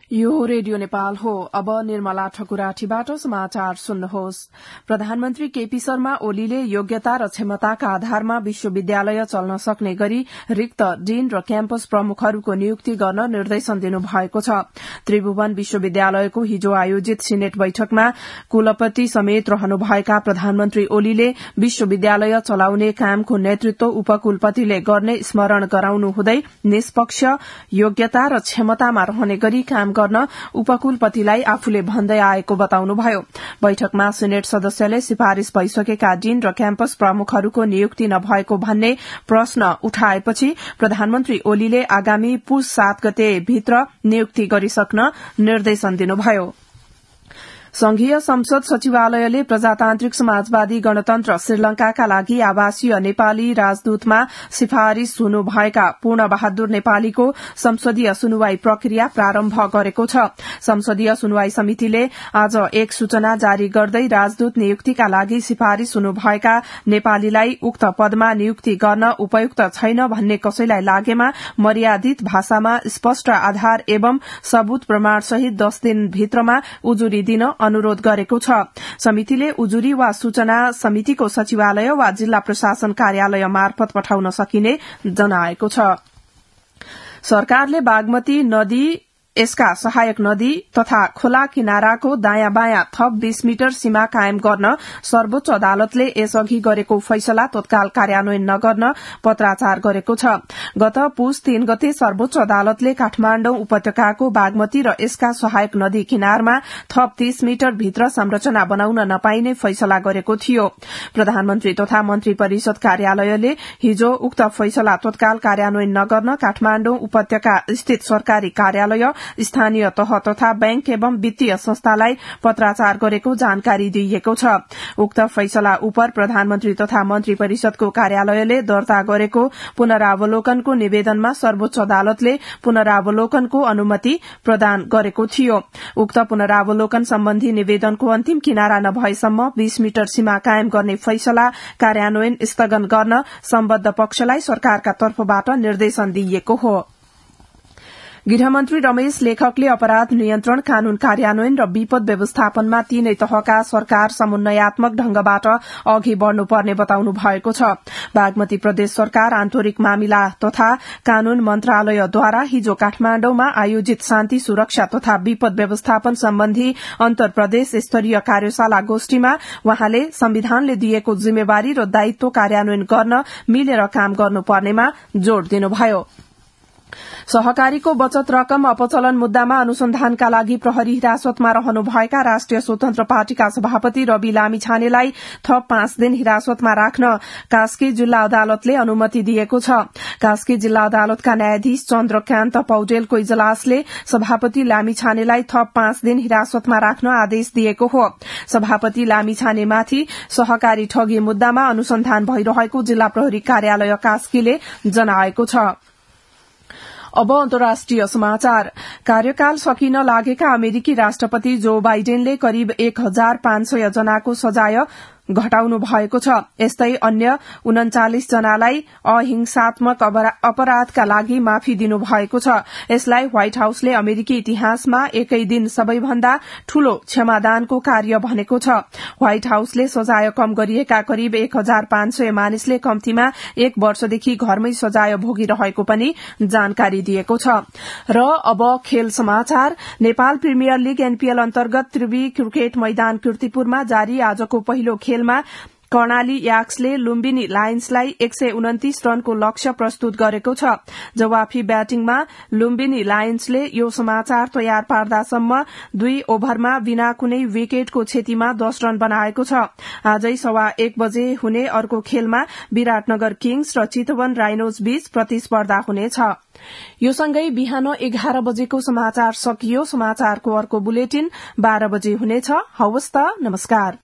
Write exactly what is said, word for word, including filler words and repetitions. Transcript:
यो रेडियो नेपाल हो। अब निर्मला ठकुराठीबाट समाचार सुन्नुहोस्। प्रधानमन्त्री केपी शर्मा ओलीले योग्यता र क्षमताका आधारमा विश्वविद्यालय चल्न सक्ने गरी रिक्त डीन र क्याम्पस प्रमुखहरूको नियुक्ति गर्न निर्देशन दिनुभएको छ। त्रिभुवन विश्वविद्यालयको हिजो आयोजित सिनेट बैठकमा कुलपति समेत रहनुभएका प्रधानमन्त्री ओलीले विश्वविद्यालय चलाउने कामको नेतृत्व उपकुलपतिले गर्ने स्मरण गराउनु हुँदै निष्पक्ष योग्यता र क्षमतामा रहने गरी काम गर्न उपकुलपतिलाई आफूले भन्दै आएको बताउनुभयो। बैठकमा सिनेट सदस्यले सिफारिश भइसकेका डीन र क्याम्पस प्रमुखहरूको नियुक्ति नभएको भन्ने प्रश्न उठाएपछि प्रधानमन्त्री ओलीले आगामी पुस सात गते भित्र नियुक्ति गरिसक्न निर्देशन दिनुभयो। संघीय संसद सचिवालयले प्रजातान्त्रिक समाजवादी गणतन्त्र श्रीलंकाका लागि आवासीय नेपाली राजदूतमा सिफारिश हुनुभएका पूर्ण बहादुर नेपालीको संसदीय सुनवाई प्रक्रिया प्रारम्भ गरेको छ। संसदीय सुनवाई समितिले आज एक सूचना जारी गर्दै राजदूत नियुक्तिका लागि सिफारिश हुनुभएका नेपालीलाई उक्त पदमा नियुक्ति गर्न उपयुक्त छैन भन्ने कसैलाई लागेमा मर्यादित भाषामा स्पष्ट आधार एवं सबूत प्रमाणसहित दस दिन भित्रमा उजुरी दिन अनुरोध गरेको छ। समितिले उजुरी वा सूचना समितिको सचिवालय वा जिल्ला प्रशासन कार्यालय मार्फत पठाउन सकिने जनाएको छ। सरकारले बागमती नदी यसका सहायक नदी तथा खोला किनाराको दायाँ बायाँ थप बीस मिटर सीमा कायम गर्न सर्वोच्च अदालतले यसअघि गरेको फैसला तत्काल कार्यान्वयन नगर्न पत्राचार गरेको छ। गत पुस तीन गते सर्वोच्च अदालतले काठमाण्डौ उपत्यकाको बागमती र यसका सहायक नदी किनारमा थप तीस मिटर भित्र संरचना बनाउन नपाइने फैसला गरेको थियो। प्रधानमन्त्री तथा मन्त्री परिषद कार्यालयले हिजो उक्त फैसला तत्काल कार्यान्वयन नगर्न काठमाण्डौ उपत्यका स्थित सरकारी कार्यालय, स्थानीय तह तथा बैंक एवं वित्तीय संस्थालाई पत्राचार गरेको जानकारी दिइएको छ। उक्त फैसला उपर प्रधानमन्त्री तथा मन्त्री परिषदको कार्यालयले दर्ता गरेको पुनरावलोकनको निवेदनमा सर्वोच्च अदालतले पुनरावलोकनको अनुमति प्रदान गरेको थियो। उक्त पुनरावलोकन सम्बन्धी निवेदनको अन्तिम किनारा नभएसम्म बीस मिटर सीमा कायम गर्ने फैसला कार्यान्वयन स्थगन गर्न सम्बद्ध पक्षलाई सरकारका तर्फबाट निर्देशन दिइएको हो। गृहमन्त्री रमेश लेखकले अपराध नियन्त्रण, कानून कार्यान्वयन र विपद व्यवस्थापनमा तीनै तहका सरकार समन्वयात्मक ढंगबाट अघि बढ़नुपर्ने बताउनु भएको छ। बागमती प्रदेश सरकार आन्तरिक मामिला तथा कानून मन्त्रालयद्वारा हिजो काठमाण्डौमा आयोजित शान्ति सुरक्षा तथा विपद व्यवस्थापन सम्बन्धी अन्तर प्रदेश स्तरीय कार्यशाला गोष्ठीमा वहाँले संविधानले दिएको जिम्मेवारी र दायित्व कार्यान्वयन गर्न मिलेर काम गर्नुपर्नेमा जोड़ दिनुभयो। सहकारीको बचत रकम अपचलन मुद्दामा अनुसन्धानका लागि प्रहरी हिरासतमा रहनुभएका राष्ट्रिय स्वतन्त्र पार्टीका सभापति रवि लामिछानेलाई थप पाँच दिन हिरासतमा राख्न कास्की जिल्ला अदालतले अनुमति दिएको छ। कास्की जिल्ला अदालतका न्यायाधीश चन्द्रकान्त पौडेलको इजलासले सभापति लामिछानेलाई थप पाँच दिन हिरासतमा राख्न आदेश दिएको हो। सभापति लामिछानेमाथि सहकारी ठगी मुद्दामा अनुसन्धान भइरहेको जिल्ला प्रहरी कार्यालय कास्कीले जनाएको छ। अब अन्तर्राष्ट्रिय समाचार। कार्यकाल सकिन लागेका अमेरिकी राष्ट्रपति जो बाइडेनले करिब एक हजार पाँच सय जनाको सजाय घटाउनु भएको छ। यस्तै अन्य उन्चालिस जनालाई अहिंसात्मक अपराधका लागि माफी दिनु भएको छ। यसलाई व्हाइट हाउसले अमेरिकी इतिहासमा एकै दिन सबैभन्दा ठूलो क्षमादानको कार्य भनेको छ। व्हाइट हाउसले सजाय कम गरिएका करिब एक हजार पाँच सय मानिसले कम्तीमा एक वर्षदेखि घरमै सजाय भोगिरहेको पनि जानकारी दिएको छ। र अब खेल समाचार। नेपाल प्रिमियर लीग एनपीएल अन्तर्गत त्रिवी क्रिकेट मैदान कीर्तिपुरमा जारी आजको पहिलो खेल खेलमा कर्णाली याक्सले लुम्बिनी लायन्सलाई एक सय उन्तिस रनको लक्ष्य प्रस्तुत गरेको छ। जवाफी ब्याटिङमा लुम्बिनी लायन्सले यो समाचार तयार पार्दासम्म दुई ओभरमा बिना कुनै विकेटको क्षतिमा दस रन बनाएको छ। आजै सवा एक बजे हुने अर्को खेलमा विराटनगर किङ्स र चितवन राइनोज बीच प्रतिस्पर्धा हुनेछ। यो सँगै बिहान एघार बजेको समाचार सकियो। समाचारको अर्को बुलेटिन बाह्र बजे हुनेछ। हवस् त, नमस्कार।